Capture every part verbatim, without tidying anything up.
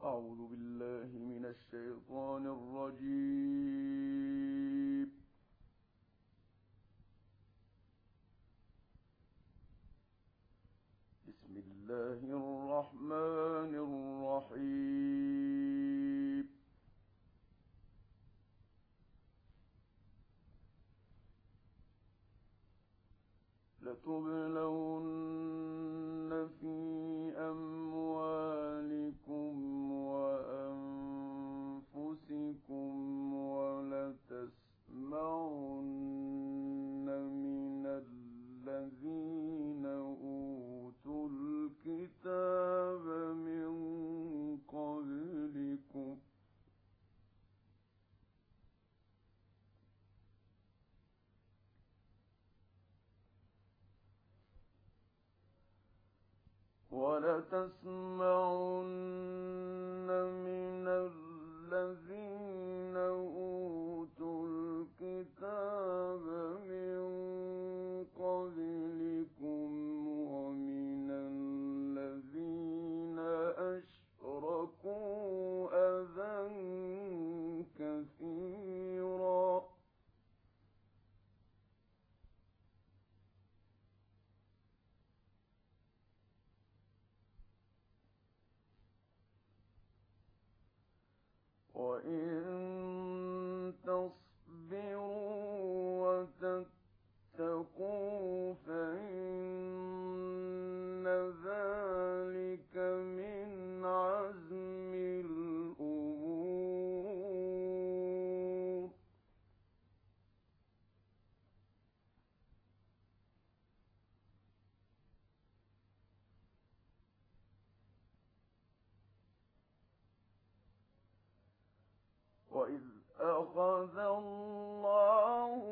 أعوذ بالله من الشيطان الرجيم. بسم الله الرحمن الرحيم. لتبلون في أموالكم وأنفسكم ولتسمعن من الذين أوتوا الكتاب من قبلكم ولتسمعن من الذين أوتوا الكتاب من قبلكم ومن الذين أشركوا أذى كثيرا وإن تصبروا وتتقوا فإن ذلك من عزم الأمور. وإذ أخذ الله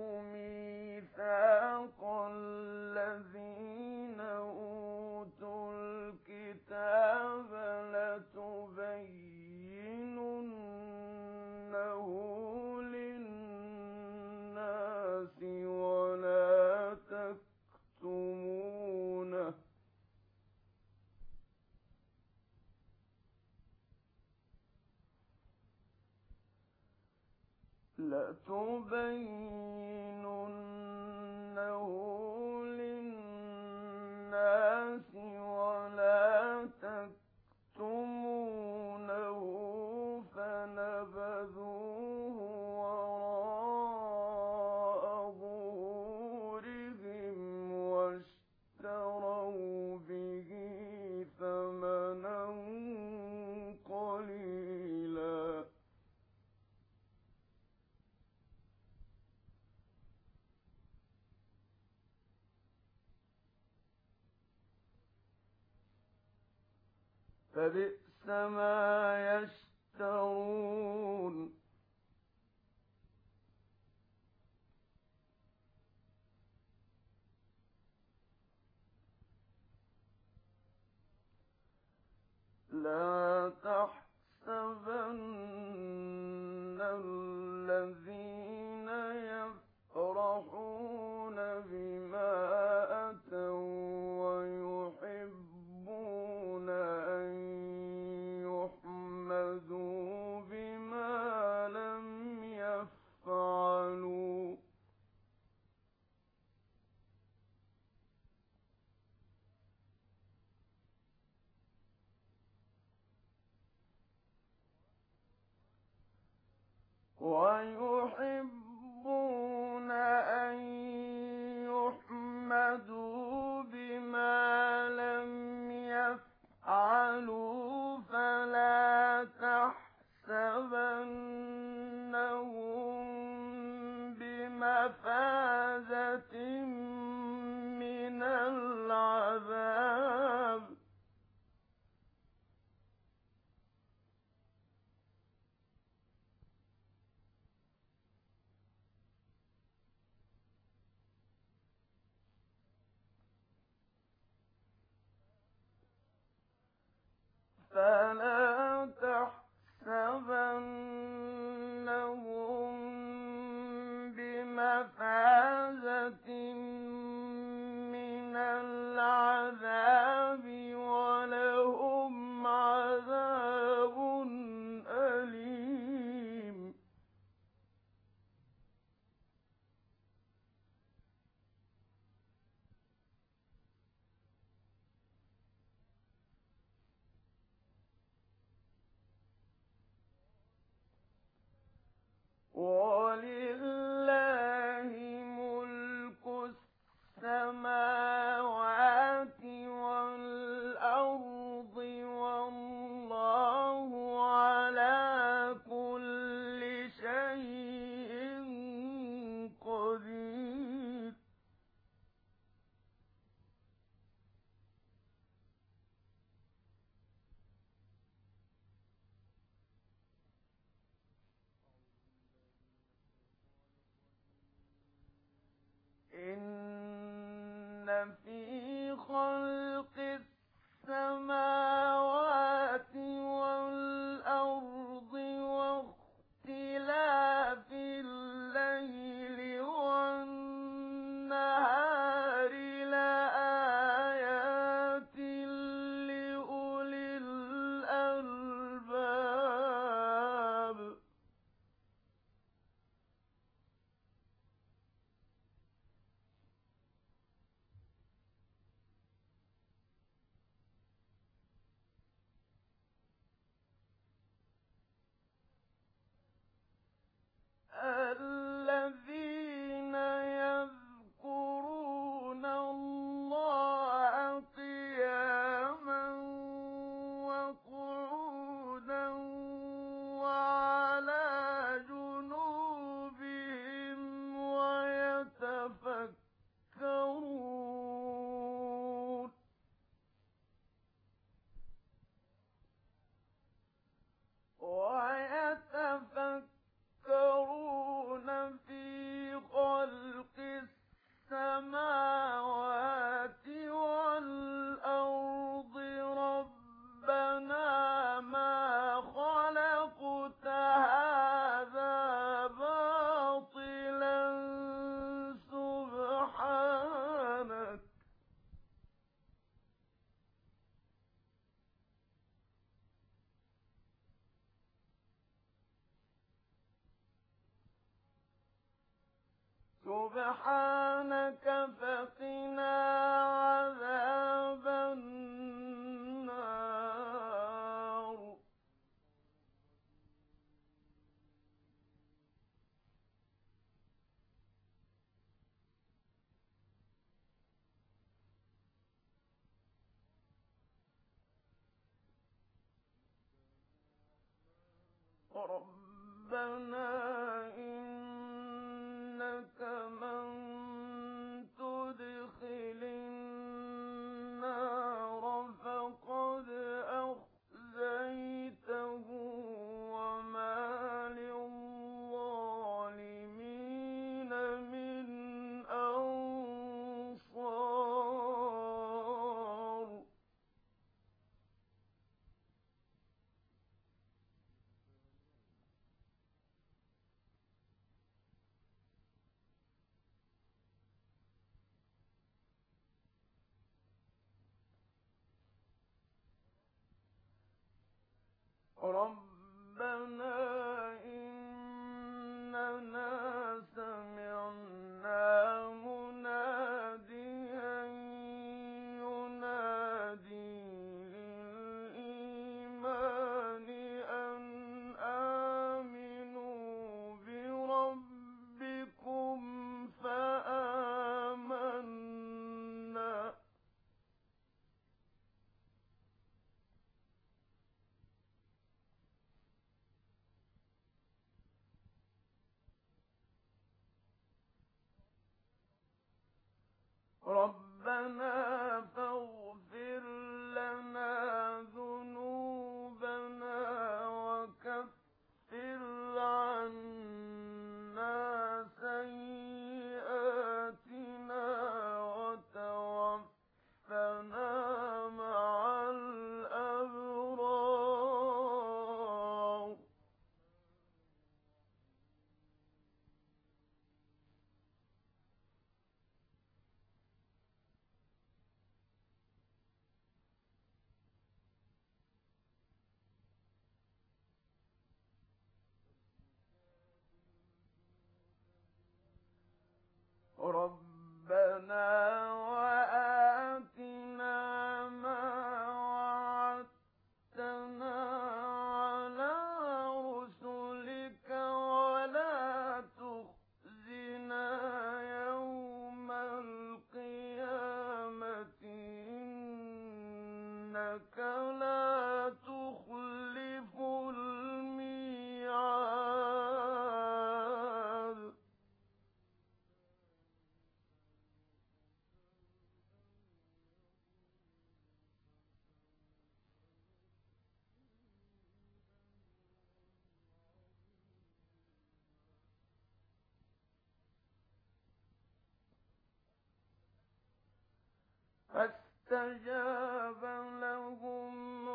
ميثاق الذين أوتوا الكتاب لتبيننه للناس ولا تكتمونه لتبيننه للناس ولا تكتمونه فنبذوه وراء ظهورهم واشتروا به ثمنا قليلا فبئس ما يشترون. لا تحسبن الذين يفرحون بما أتوا ويحبون أن يحمدوا بما لم يفعلوا ويحبون أن يحمدوا بما لم يفعلوا فلا تحسبنهم بمفازة من العذاب فلا تحسبنهم بمفازة من العذاب ولهم عذاب في خلق السماوات والأرض واختلاف الليل والنهار لآيات لأولي الألباب الذين يذكرون الله قياما وقعودا وعلى جنوبهم ويتفكرون ويتفكرون في خلق السماوات والأرض ربنا ما خلقت هذا باطلا سبحانك سبحانك فقنا عذاب النار ربنا إنك من تدخل النار فقد أخزيته وما للظالمين من أنصار ربنا إننا سمعنا مناديا ينادي للإيمان أن آمنوا بربكم فآمنا ربنا فاغفر لنا ذنوبنا وكفر عنا سيئاتنا وتوفنا مع الأبرار ربنا وآتنا ما وعدتنا على رسلك ولا تخزنا يوم القيامة إنك لا تخلف الميعاد فاستجاب لهم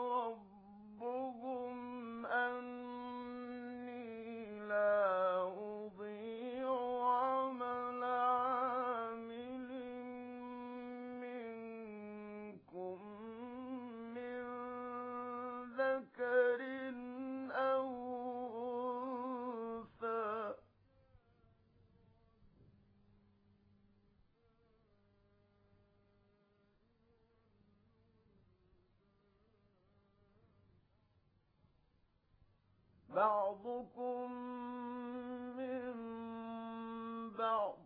ربهم أني لا أضيع عمل عامل منكم من ذكر أو أنثى بعضكم من بعض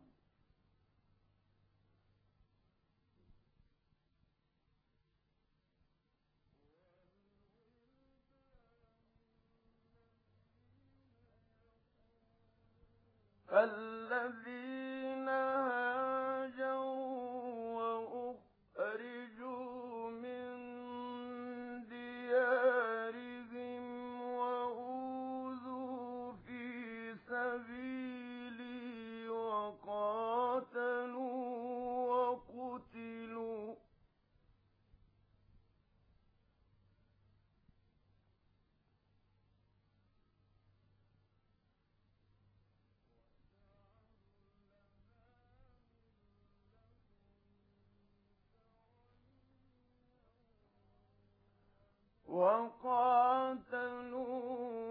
فالذين هاجروا وأخرجوا من ديارهم وأوذوا في سبيلي وقاتلوا وقتلوا وقاتلوا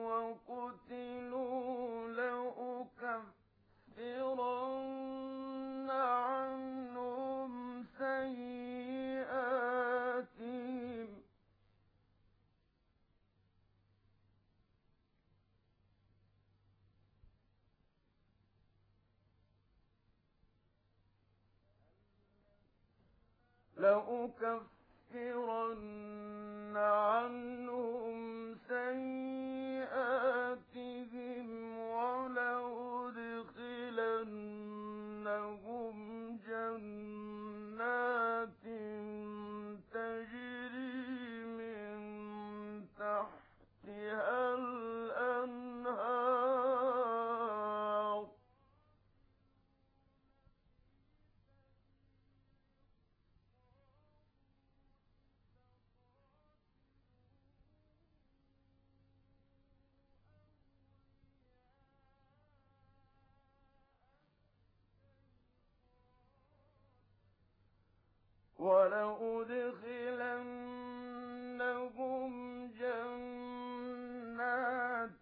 وقتلوا لأكفرن عنهم سيئاتهم لأكفرن عنهم سيئاتهم ولأدخلنهم جنات تجري من تحتها الأنهار ولأدخلنهم جنات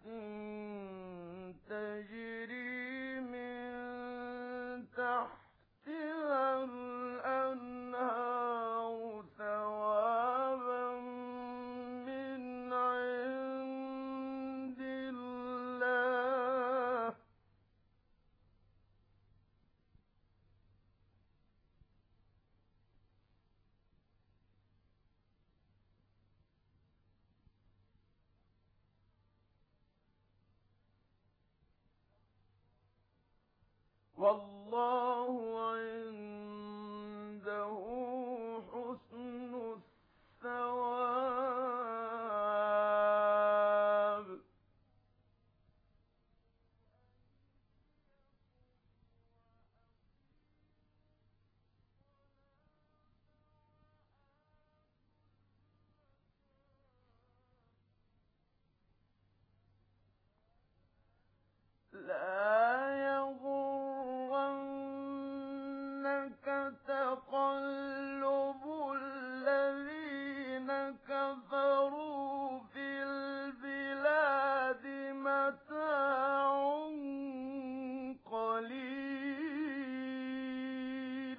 تجري من تحتها الأنهار ثوابا من عند الله والله عنده حسن الثواب لا يغرنك تقلب الذين كفروا في البلاد متاع قليل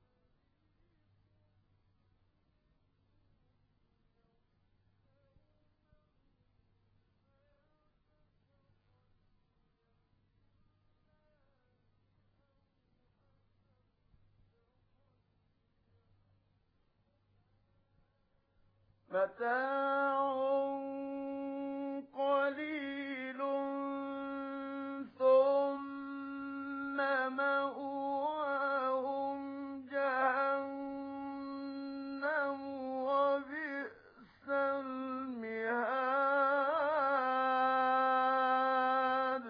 متاع قليل ثم مأواهم جهنم وبئس المهاد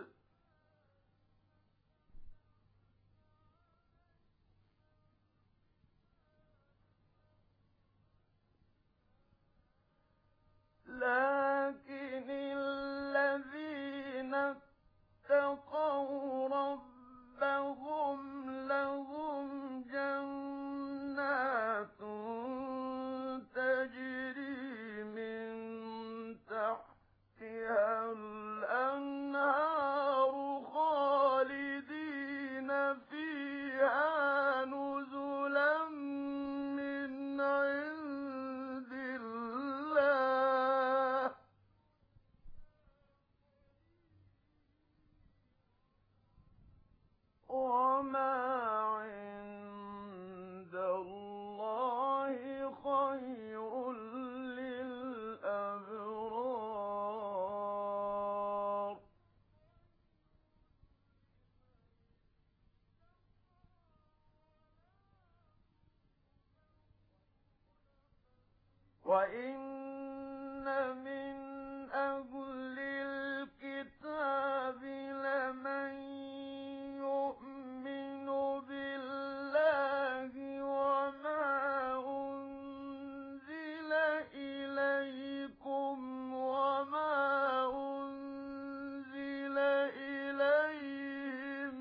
وَإِنَّ مِنْ أَهْلِ الْكِتَابِ لَمَنْ يُؤْمِنُ بِاللَّهِ وَمَا أُنْزِلَ إِلَيْكُمْ وَمَا أُنْزِلَ إِلَيْهِمْ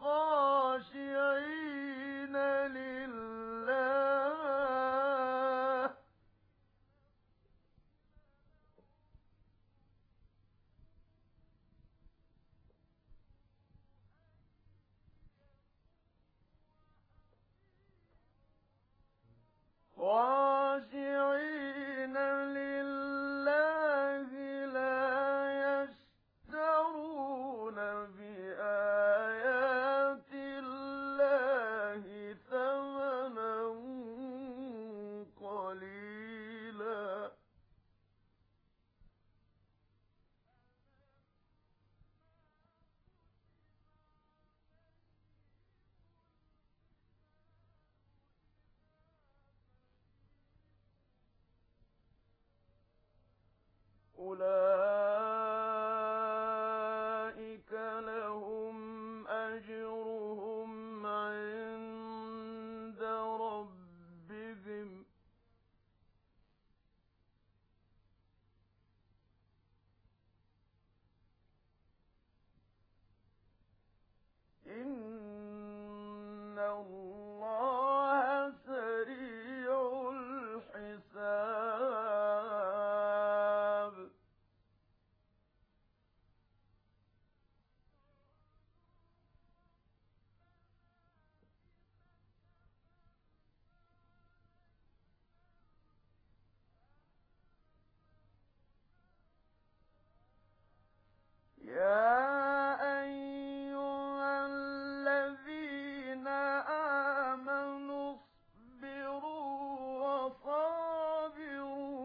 خَاشِعِينَ لِلَّهِ خاشعين لله لا يشترون بآيات الله ثمنا قليلا أولئك لهم أجرهم عند ربهم إن الله سريع الحساب يا أيها الذين آمنوا اصبروا وصابروا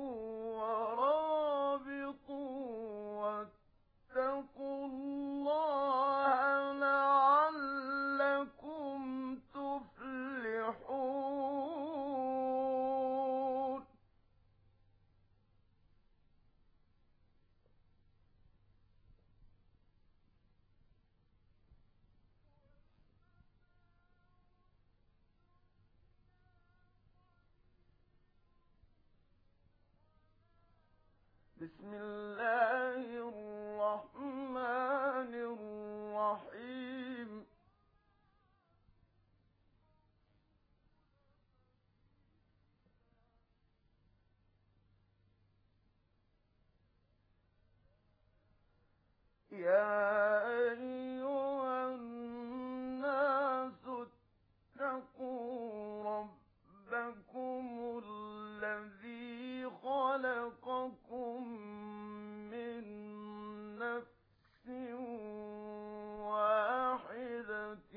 ورابطوا واتقوا الله لعلكم تفلحون بسم الله الرحمن الرحيم يا أيها الناس اتقوا ربكم الذي خلقكم من نفس واحدة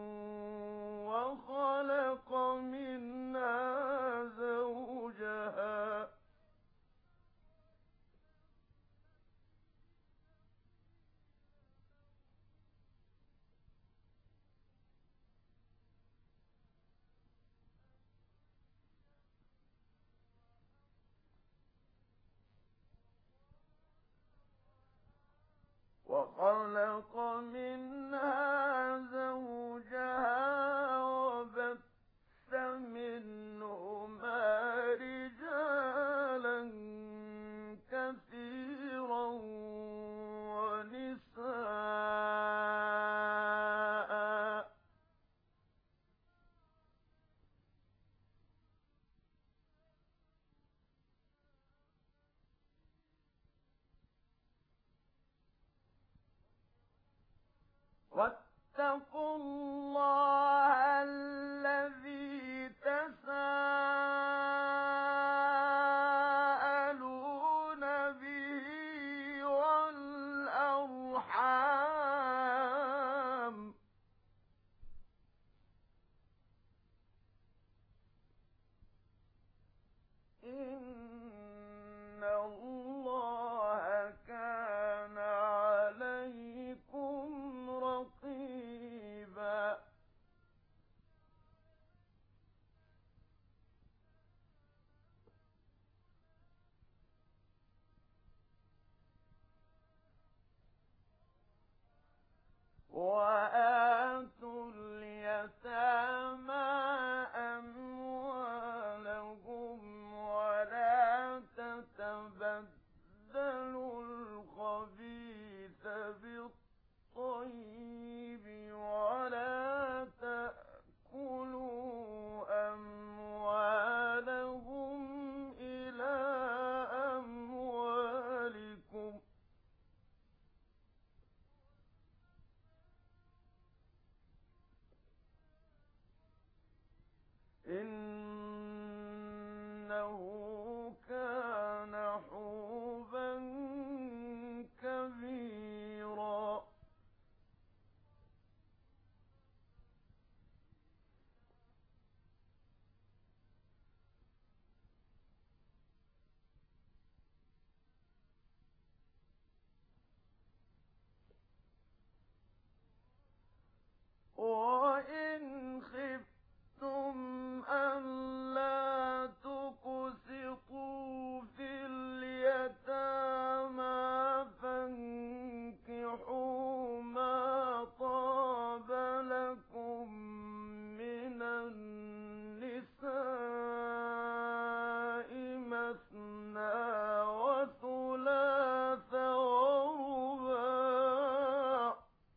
وخلق منها زوجها وخلق منها زوجها وبث منهما رجالا كثيرا ونساء واتقوا الله الذي تساءلون به والأرحام إن الله كان عليكم رقيبا وآتوا اليتامى أموالهم ولا تتبدلوا الخبيث بالطيب ولا تأكلوا أموالهم إلى أموالكم إنه كان حوبا كبيرا. وإن خفتم ألا تقسطوا في اليتامى فانكحوا ما طاب لكم من النساء مثنى وثلاث ورباع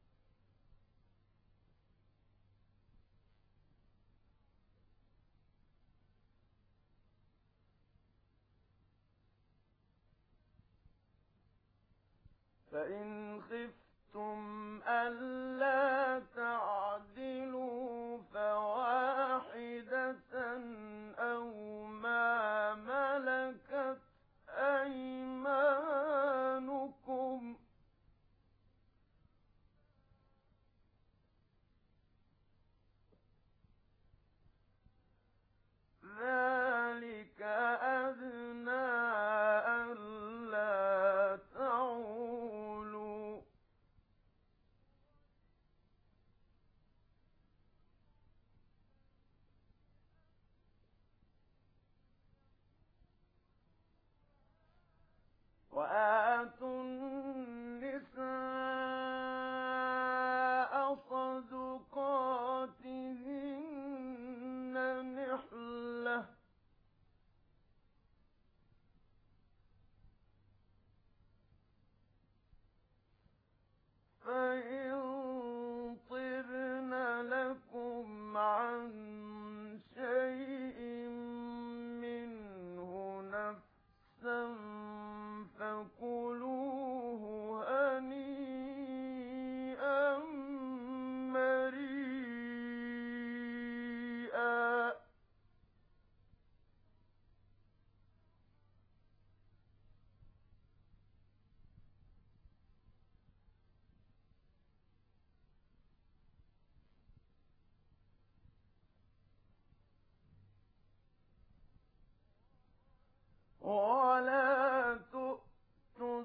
فإن خفتم ألا تعدلوا فواحدة أو ما ملكت أيمانكم ذلك أدنى ألا تعولوا وآتوا النساء صدقاتهن نحلة فإن طبن لكم عن شيء منه نفسا فكلوه هنيئا مريئا. ولا تؤتوا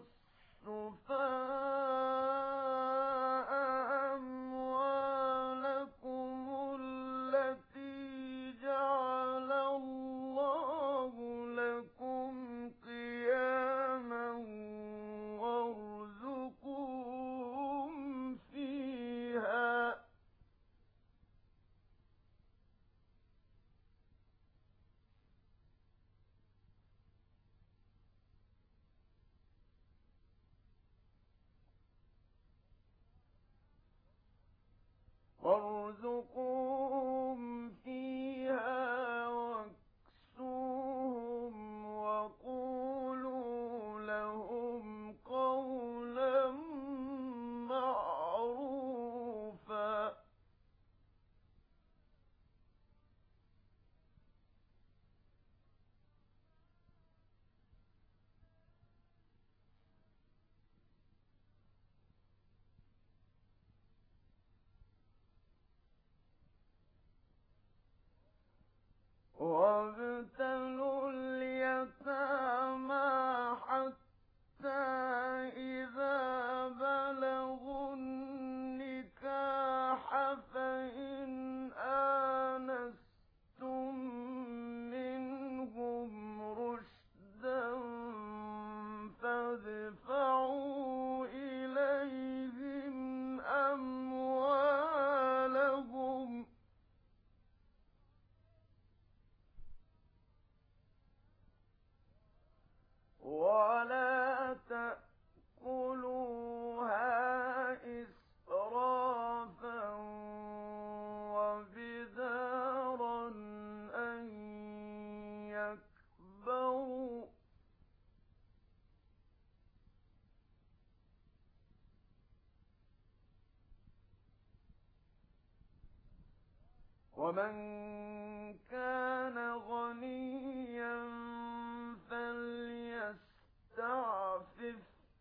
ومن كان غنيا فليستعفف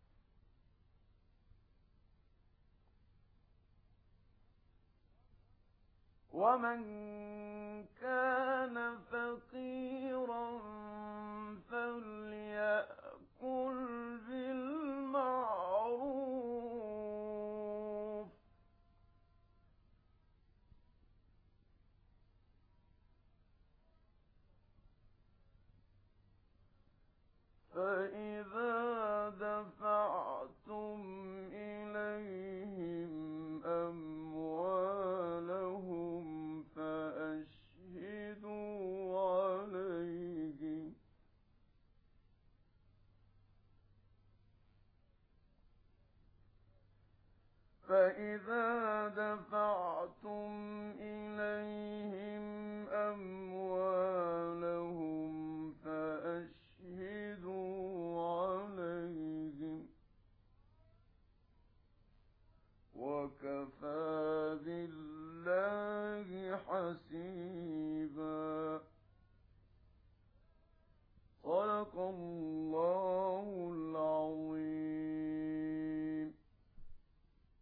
ومن كان فقيرا فليأكل بالمعروف فإذا دفعتم إليهم أموالهم فأشهدوا عليهم فإذا دفعتم إليهم